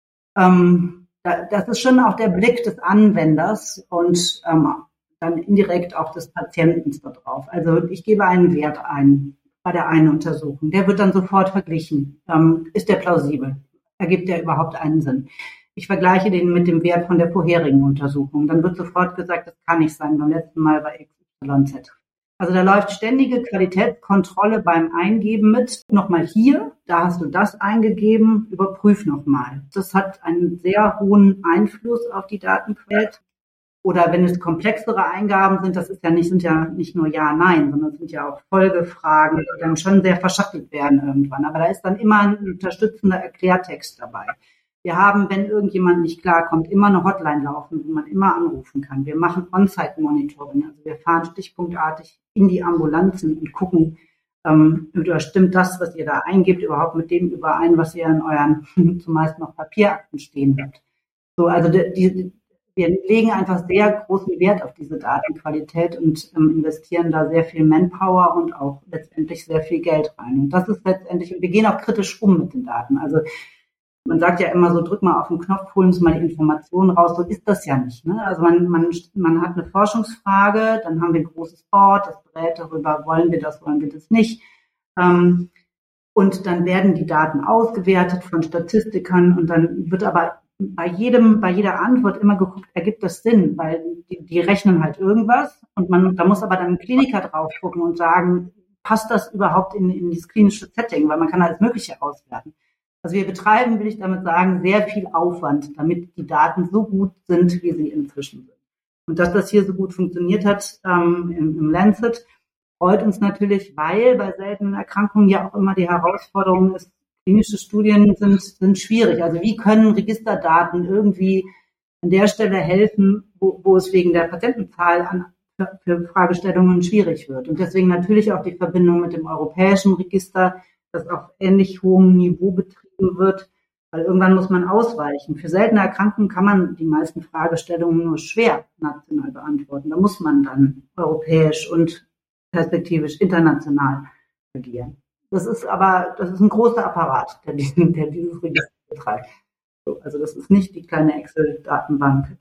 ähm, das ist schon auch der Blick des Anwenders und ähm, dann indirekt auch des Patienten da drauf. Also ich gebe einen Wert ein bei der einen Untersuchung. Der wird dann sofort verglichen. Ähm, ist der plausibel? Ergibt der überhaupt einen Sinn? Ich vergleiche den mit dem Wert von der vorherigen Untersuchung. Dann wird sofort gesagt, das kann nicht sein, beim letzten Mal bei X Y Z. Also da läuft ständige Qualitätskontrolle beim Eingeben mit. Nochmal hier, da hast du das eingegeben, überprüf nochmal. Das hat einen sehr hohen Einfluss auf die Datenqualität. Oder wenn es komplexere Eingaben sind, das ist ja nicht, sind ja nicht nur Ja, Nein, sondern es sind ja auch Folgefragen, die dann schon sehr verschachtelt werden irgendwann. Aber da ist dann immer ein unterstützender Erklärtext dabei. Wir haben, wenn irgendjemand nicht klarkommt, immer eine Hotline laufen, wo man immer anrufen kann. Wir machen On-Site-Monitoring, also wir fahren stichpunktartig in die Ambulanzen und gucken, ähm, stimmt das, was ihr da eingibt, überhaupt mit dem überein, was ihr in euren zumeist noch Papierakten stehen habt. So, also die, die wir legen einfach sehr großen Wert auf diese Datenqualität und ähm, investieren da sehr viel Manpower und auch letztendlich sehr viel Geld rein. Und das ist letztendlich, und wir gehen auch kritisch um mit den Daten. Also man sagt ja immer so, drück mal auf den Knopf, holen Sie mal die Informationen raus. So ist das ja nicht. Ne? Also man, man, man hat eine Forschungsfrage, dann haben wir ein großes Board, das berät darüber, wollen wir das, wollen wir das nicht. Ähm, und dann werden die Daten ausgewertet von Statistikern und dann wird aber bei jedem, bei jeder Antwort immer geguckt, ergibt das Sinn, weil die, die rechnen halt irgendwas und man, da muss aber dann ein Kliniker drauf gucken und sagen, passt das überhaupt in, in dieses klinische Setting, weil man kann alles Mögliche auswerten. Also wir betreiben, will ich damit sagen, sehr viel Aufwand, damit die Daten so gut sind, wie sie inzwischen sind. Und dass das hier so gut funktioniert hat ähm, im, im Lancet, freut uns natürlich, weil bei seltenen Erkrankungen ja auch immer die Herausforderung ist, klinische Studien sind, sind schwierig. Also wie können Registerdaten irgendwie an der Stelle helfen, wo, wo es wegen der Patientenzahl an, für, für Fragestellungen schwierig wird. Und deswegen natürlich auch die Verbindung mit dem europäischen Register, das auf ähnlich hohem Niveau betrieben wird, weil irgendwann muss man ausweichen. Für seltene Erkrankungen kann man die meisten Fragestellungen nur schwer national beantworten. Da muss man dann europäisch und perspektivisch international agieren. Das ist aber, das ist ein großer Apparat, der, diesen, der dieses Register betreibt. Also das ist nicht die kleine Excel-Datenbank.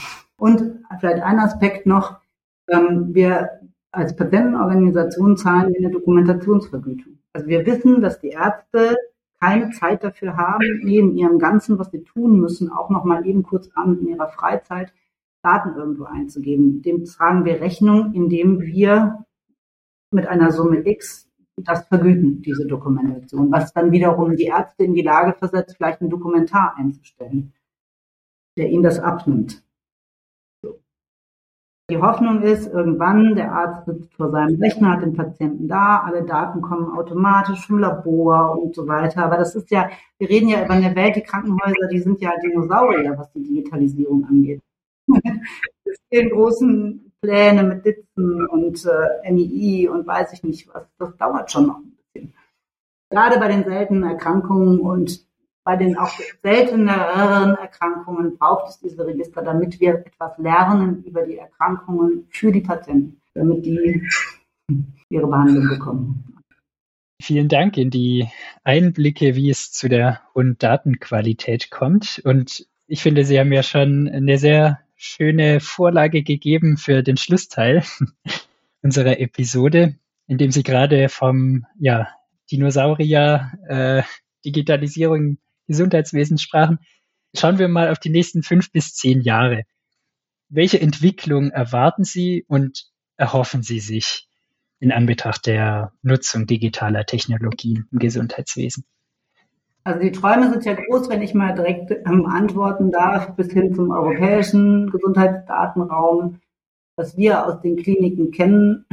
Und vielleicht ein Aspekt noch, wir als Patientenorganisation zahlen wir eine Dokumentationsvergütung. Also wir wissen, dass die Ärzte keine Zeit dafür haben, neben ihrem Ganzen, was sie tun müssen, auch noch mal eben kurz abends in ihrer Freizeit Daten irgendwo einzugeben. Dem tragen wir Rechnung, indem wir mit einer Summe X das vergüten, diese Dokumentation, was dann wiederum die Ärzte in die Lage versetzt, vielleicht einen Dokumentar einzustellen, der ihnen das abnimmt. Die Hoffnung ist, irgendwann, der Arzt sitzt vor seinem Rechner, hat den Patienten da, alle Daten kommen automatisch vom Labor und so weiter. Aber das ist ja, wir reden ja über eine Welt, die Krankenhäuser, die sind ja Dinosaurier, was die Digitalisierung angeht. Es stehen großen Pläne mit Ditzen und äh, M I I und weiß ich nicht was. Das dauert schon noch ein bisschen. Gerade bei den seltenen Erkrankungen und bei den auch selteneren Erkrankungen braucht es diese Register, damit wir etwas lernen über die Erkrankungen für die Patienten, damit die ihre Behandlung bekommen. Vielen Dank in die Einblicke, wie es zu der hohen Datenqualität kommt. Und ich finde, Sie haben ja schon eine sehr schöne Vorlage gegeben für den Schlussteil unserer Episode, indem Sie gerade vom ja, Dinosaurier äh, Digitalisierung Gesundheitswesen sprachen. Schauen wir mal auf die nächsten fünf bis zehn Jahre. Welche Entwicklung erwarten Sie und erhoffen Sie sich in Anbetracht der Nutzung digitaler Technologien im Gesundheitswesen? Also die Träume sind ja groß, wenn ich mal direkt ähm, antworten darf, bis hin zum europäischen Gesundheitsdatenraum, was wir aus den Kliniken kennen.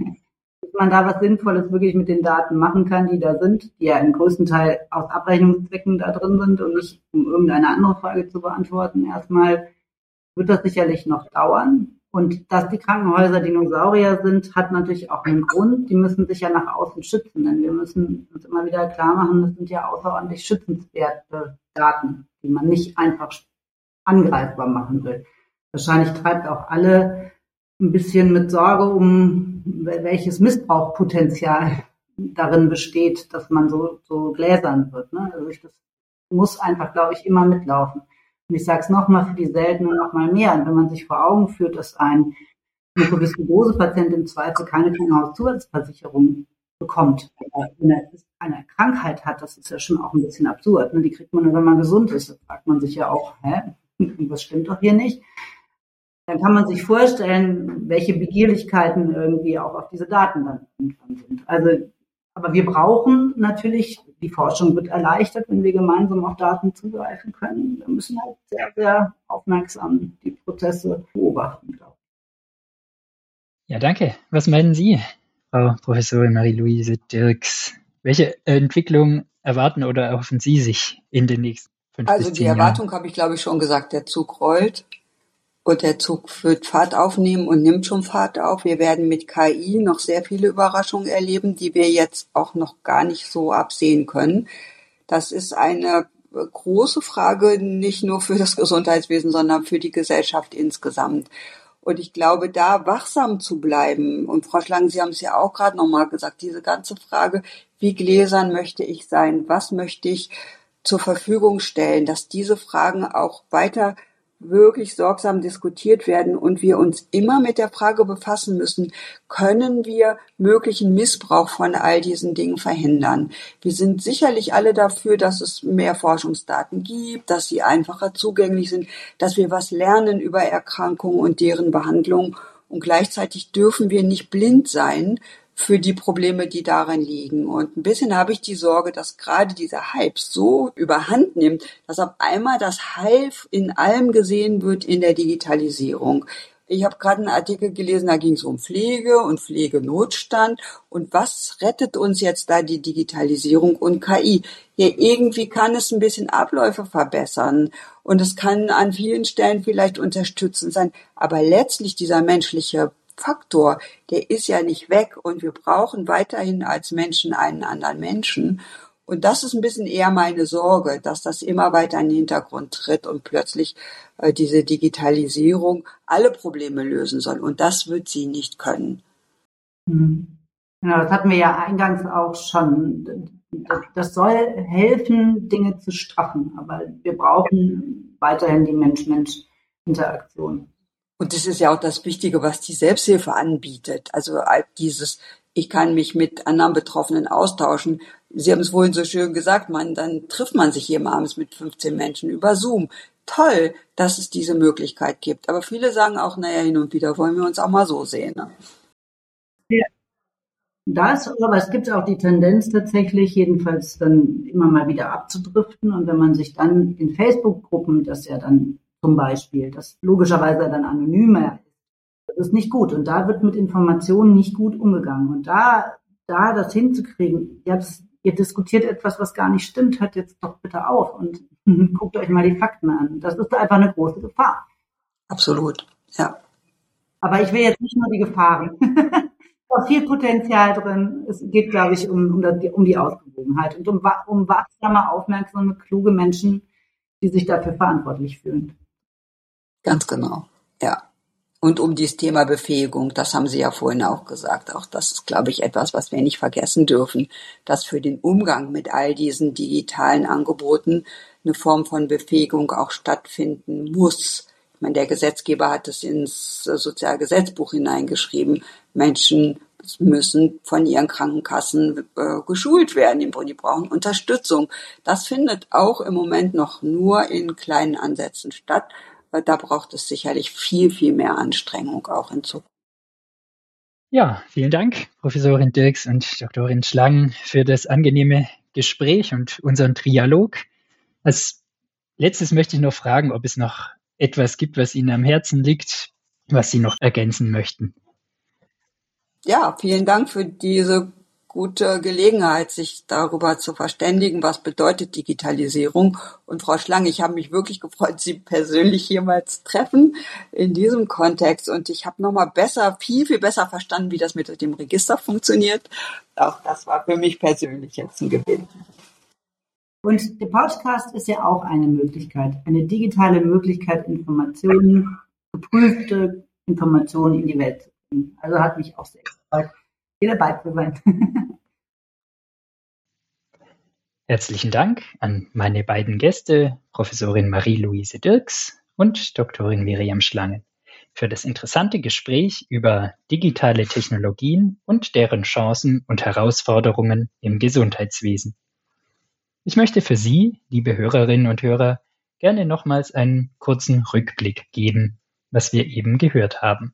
Man da was Sinnvolles wirklich mit den Daten machen kann, die da sind, die ja im größten Teil aus Abrechnungszwecken da drin sind und nicht um irgendeine andere Frage zu beantworten. Erstmal wird das sicherlich noch dauern. Und dass die Krankenhäuser Dinosaurier sind, hat natürlich auch einen Grund. Die müssen sich ja nach außen schützen, denn wir müssen uns immer wieder klar machen, das sind ja außerordentlich schützenswerte Daten, die man nicht einfach angreifbar machen will. Wahrscheinlich treibt auch alle ein bisschen mit Sorge um, welches Missbrauchspotenzial darin besteht, dass man so, so gläsern wird. Ne? Also ich, das muss einfach, glaube ich, immer mitlaufen. Und ich sage es nochmal für die Seltenen nochmal mehr. Und wenn man sich vor Augen führt, dass ein Mukoviszidose-Patient im Zweifel keine Krankenhauszusatzversicherung bekommt, wenn er eine Krankheit hat, das ist ja schon auch ein bisschen absurd. Ne? Die kriegt man nur, wenn man gesund ist. Da fragt man sich ja auch, hä, was stimmt doch hier nicht? Dann kann man sich vorstellen, welche Begierlichkeiten irgendwie auch auf diese Daten dann irgendwann sind. Also, aber wir brauchen natürlich, die Forschung wird erleichtert, wenn wir gemeinsam auf Daten zugreifen können. Wir müssen halt sehr, sehr aufmerksam die Prozesse beobachten, glaube ich. Ja, danke. Was meinen Sie, Frau Professorin Marie-Louise Dirks? Welche Entwicklung erwarten oder erhoffen Sie sich in den nächsten fünf Also bis die zehn Jahren? Erwartung habe ich, glaube ich, schon gesagt, der Zug rollt. Und der Zug wird Fahrt aufnehmen und nimmt schon Fahrt auf. Wir werden mit K I noch sehr viele Überraschungen erleben, die wir jetzt auch noch gar nicht so absehen können. Das ist eine große Frage, nicht nur für das Gesundheitswesen, sondern für die Gesellschaft insgesamt. Und ich glaube, da wachsam zu bleiben, und Frau Schlang, Sie haben es ja auch gerade nochmal gesagt, diese ganze Frage, wie gläsern möchte ich sein, was möchte ich zur Verfügung stellen, dass diese Fragen auch weiter wirklich sorgsam diskutiert werden und wir uns immer mit der Frage befassen müssen, können wir möglichen Missbrauch von all diesen Dingen verhindern? Wir sind sicherlich alle dafür, dass es mehr Forschungsdaten gibt, dass sie einfacher zugänglich sind, dass wir was lernen über Erkrankungen und deren Behandlung. Und gleichzeitig dürfen wir nicht blind sein für die Probleme, die darin liegen. Und ein bisschen habe ich die Sorge, dass gerade dieser Hype so überhand nimmt, dass auf einmal das Heil in allem gesehen wird in der Digitalisierung. Ich habe gerade einen Artikel gelesen, da ging es um Pflege und Pflegenotstand. Und was rettet uns jetzt da die Digitalisierung und K I? Ja, irgendwie kann es ein bisschen Abläufe verbessern. Und es kann an vielen Stellen vielleicht unterstützend sein. Aber letztlich dieser menschliche Faktor, der ist ja nicht weg und wir brauchen weiterhin als Menschen einen anderen Menschen. Und das ist ein bisschen eher meine Sorge, dass das immer weiter in den Hintergrund tritt und plötzlich äh, diese Digitalisierung alle Probleme lösen soll. Und das wird sie nicht können. Genau, das hatten wir ja eingangs auch schon. Das soll helfen, Dinge zu straffen, aber wir brauchen weiterhin die Mensch-Mensch-Interaktion. Und das ist ja auch das Wichtige, was die Selbsthilfe anbietet. Also dieses, ich kann mich mit anderen Betroffenen austauschen. Sie haben es vorhin so schön gesagt, man, dann trifft man sich hier abends mit fünfzehn Menschen über Zoom. Toll, dass es diese Möglichkeit gibt. Aber viele sagen auch, naja, hin und wieder wollen wir uns auch mal so sehen. Ne? Ja. Das, aber es gibt auch die Tendenz tatsächlich, jedenfalls dann immer mal wieder abzudriften. Und wenn man sich dann in Facebook-Gruppen, das ja dann zum Beispiel, das logischerweise dann anonymer ist, Das ist nicht gut. Und da wird mit Informationen nicht gut umgegangen. Und da, da das hinzukriegen, ja, das, ihr diskutiert etwas, was gar nicht stimmt, hört jetzt doch bitte auf und guckt euch mal die Fakten an. Das ist einfach eine große Gefahr. Absolut, ja. Aber ich will jetzt nicht nur die Gefahren. Da ist viel Potenzial drin. Es geht, glaube ich, um, um, die, um die Ausgewogenheit und um, um wachsame, aufmerksame, kluge Menschen, die sich dafür verantwortlich fühlen. Ganz genau, ja. Und um dieses Thema Befähigung, das haben Sie ja vorhin auch gesagt. Auch das ist, glaube ich, etwas, was wir nicht vergessen dürfen, dass für den Umgang mit all diesen digitalen Angeboten eine Form von Befähigung auch stattfinden muss. Ich meine, der Gesetzgeber hat es ins Sozialgesetzbuch hineingeschrieben. Menschen müssen von ihren Krankenkassen äh, geschult werden. Die brauchen Unterstützung. Das findet auch im Moment noch nur in kleinen Ansätzen statt. Da braucht es sicherlich viel, viel mehr Anstrengung auch in Zukunft. Ja, vielen Dank, Professorin Dirks und Doktorin Schlang, für das angenehme Gespräch und unseren Trialog. Als letztes möchte ich noch fragen, ob es noch etwas gibt, was Ihnen am Herzen liegt, was Sie noch ergänzen möchten. Ja, vielen Dank für diese gute Gelegenheit, sich darüber zu verständigen, was bedeutet Digitalisierung. Und Frau Schlang, ich habe mich wirklich gefreut, Sie persönlich hier mal zu treffen in diesem Kontext. Und ich habe nochmal besser, viel, viel besser verstanden, wie das mit dem Register funktioniert. Auch das war für mich persönlich jetzt ein Gewinn. Und der Podcast ist ja auch eine Möglichkeit, eine digitale Möglichkeit, Informationen, geprüfte Informationen in die Welt zu bringen. Also hat mich auch sehr gefreut, hier dabei zu sein. Herzlichen Dank an meine beiden Gäste, Professorin Marie-Louise Dirks und Doktorin Miriam Schlangen, für das interessante Gespräch über digitale Technologien und deren Chancen und Herausforderungen im Gesundheitswesen. Ich möchte für Sie, liebe Hörerinnen und Hörer, gerne nochmals einen kurzen Rückblick geben, was wir eben gehört haben.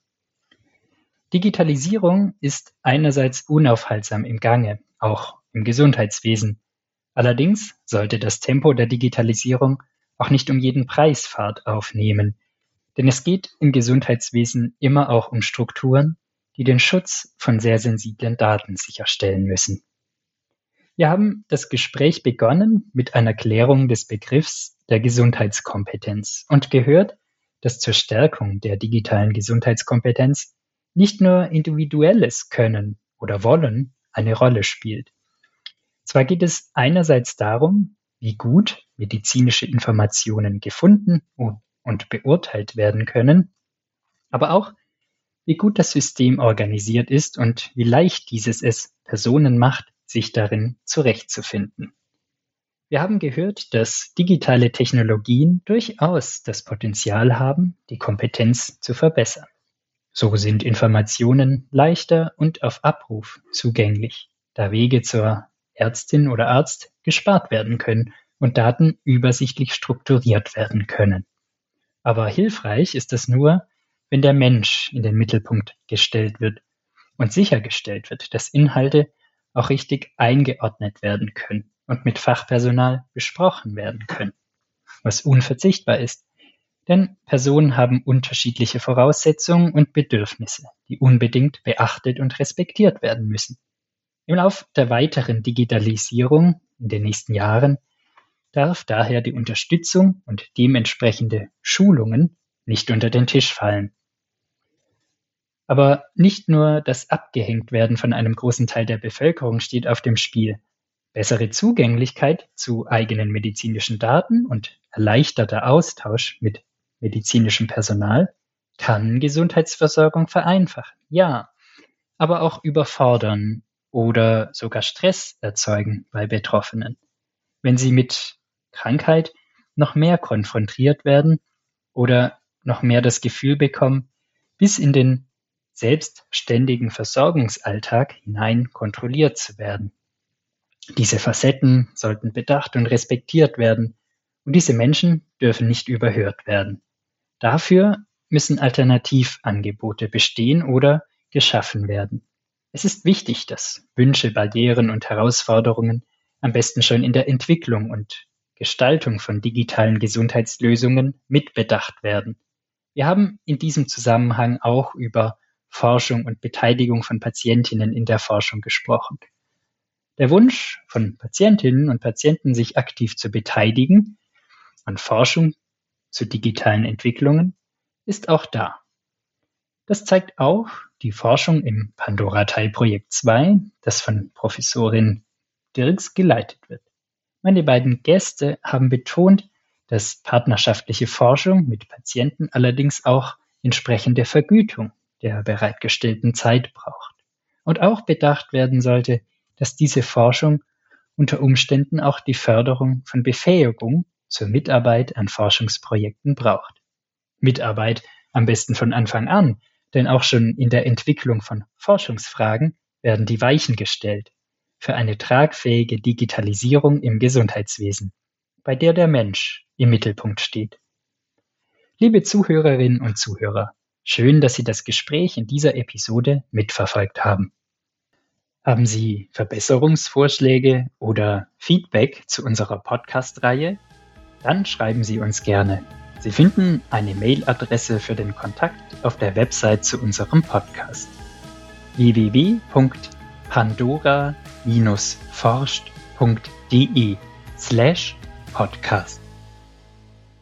Digitalisierung ist einerseits unaufhaltsam im Gange, auch im Gesundheitswesen. Allerdings sollte das Tempo der Digitalisierung auch nicht um jeden Preis Fahrt aufnehmen, denn es geht im Gesundheitswesen immer auch um Strukturen, die den Schutz von sehr sensiblen Daten sicherstellen müssen. Wir haben das Gespräch begonnen mit einer Klärung des Begriffs der Gesundheitskompetenz und gehört, dass zur Stärkung der digitalen Gesundheitskompetenz nicht nur individuelles Können oder Wollen eine Rolle spielt. Zwar geht es einerseits darum, wie gut medizinische Informationen gefunden und beurteilt werden können, aber auch, wie gut das System organisiert ist und wie leicht dieses es Personen macht, sich darin zurechtzufinden. Wir haben gehört, dass digitale Technologien durchaus das Potenzial haben, die Kompetenz zu verbessern. So sind Informationen leichter und auf Abruf zugänglich, da Wege zur Ärztin oder Arzt gespart werden können und Daten übersichtlich strukturiert werden können. Aber hilfreich ist das nur, wenn der Mensch in den Mittelpunkt gestellt wird und sichergestellt wird, dass Inhalte auch richtig eingeordnet werden können und mit Fachpersonal besprochen werden können, was unverzichtbar ist. Denn Personen haben unterschiedliche Voraussetzungen und Bedürfnisse, die unbedingt beachtet und respektiert werden müssen. Im Lauf der weiteren Digitalisierung in den nächsten Jahren darf daher die Unterstützung und dementsprechende Schulungen nicht unter den Tisch fallen. Aber nicht nur das Abgehängtwerden von einem großen Teil der Bevölkerung steht auf dem Spiel. Bessere Zugänglichkeit zu eigenen medizinischen Daten und erleichterter Austausch mit medizinischem Personal kann Gesundheitsversorgung vereinfachen, ja, aber auch überfordern oder sogar Stress erzeugen bei Betroffenen, wenn sie mit Krankheit noch mehr konfrontiert werden oder noch mehr das Gefühl bekommen, bis in den selbstständigen Versorgungsalltag hinein kontrolliert zu werden. Diese Facetten sollten bedacht und respektiert werden und diese Menschen dürfen nicht überhört werden. Dafür müssen Alternativangebote bestehen oder geschaffen werden. Es ist wichtig, dass Wünsche, Barrieren und Herausforderungen am besten schon in der Entwicklung und Gestaltung von digitalen Gesundheitslösungen mitbedacht werden. Wir haben in diesem Zusammenhang auch über Forschung und Beteiligung von Patientinnen in der Forschung gesprochen. Der Wunsch von Patientinnen und Patienten, sich aktiv zu beteiligen an Forschung zu digitalen Entwicklungen, ist auch da. Das zeigt auch die Forschung im Pandora-Teilprojekt zwei, das von Professorin Dirks geleitet wird. Meine beiden Gäste haben betont, dass partnerschaftliche Forschung mit Patienten allerdings auch entsprechende Vergütung der bereitgestellten Zeit braucht. Und auch bedacht werden sollte, dass diese Forschung unter Umständen auch die Förderung von Befähigung zur Mitarbeit an Forschungsprojekten braucht. Mitarbeit am besten von Anfang an, denn auch schon in der Entwicklung von Forschungsfragen werden die Weichen gestellt für eine tragfähige Digitalisierung im Gesundheitswesen, bei der der Mensch im Mittelpunkt steht. Liebe Zuhörerinnen und Zuhörer, schön, dass Sie das Gespräch in dieser Episode mitverfolgt haben. Haben Sie Verbesserungsvorschläge oder Feedback zu unserer Podcast-Reihe? Dann schreiben Sie uns gerne. Sie finden eine Mailadresse für den Kontakt auf der Website zu unserem Podcast w w w punkt pandora Bindestrich forscht punkt de slash podcast.